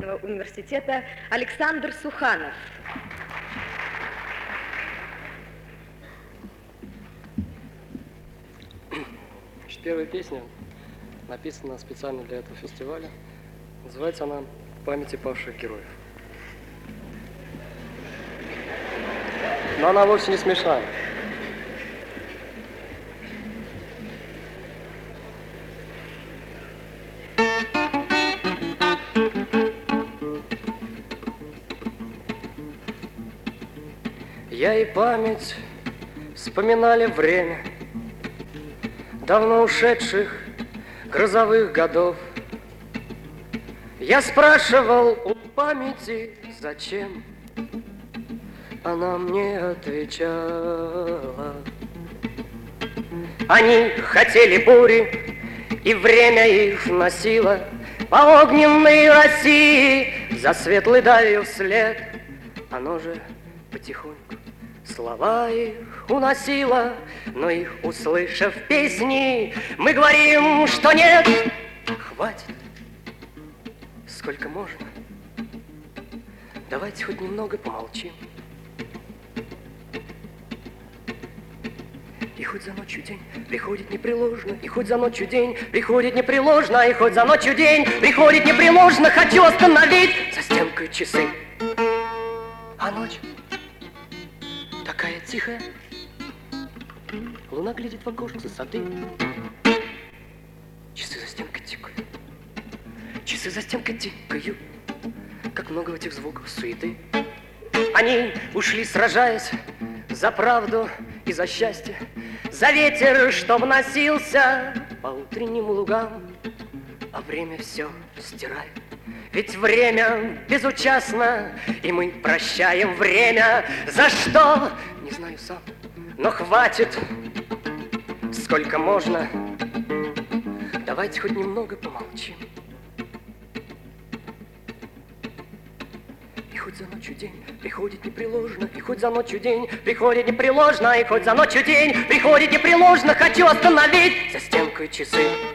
университета Александр Суханов. Первая песня написана специально для этого фестиваля. Называется она «В памяти павших героев». Но она вовсе не смешная. Я и память вспоминали время давно ушедших грозовых годов. Я спрашивал у памяти, зачем, она мне отвечала: они хотели бури, и время их носило по огненной России за светлой далью вслед. Оно же потихоньку слова их уносило, но их, услышав песни, мы говорим, что нет. Хватит, сколько можно. Давайте хоть немного помолчим. И хоть за ночью день приходит непреложно, и хоть за ночью день приходит непреложно, и хоть за ночью день приходит непреложно, хочу остановить за стенкой часы. А ночь такая тихая, луна глядит в окошко сады. Часы за стенкой тикают, часы за стенкой тикают, как много этих звуков суеты. Они ушли, сражаясь за правду и за счастье, за ветер, что вносился по утренним лугам, а время все стирает. Ведь время безучастно, и мы прощаем время. За что? Не знаю сам, но хватит, сколько можно. Давайте хоть немного помолчим. И хоть за ночью день приходит непреложно, и хоть за ночью день приходит непреложно, и хоть за ночью день приходит непреложно, хочу остановить за стенкой часы.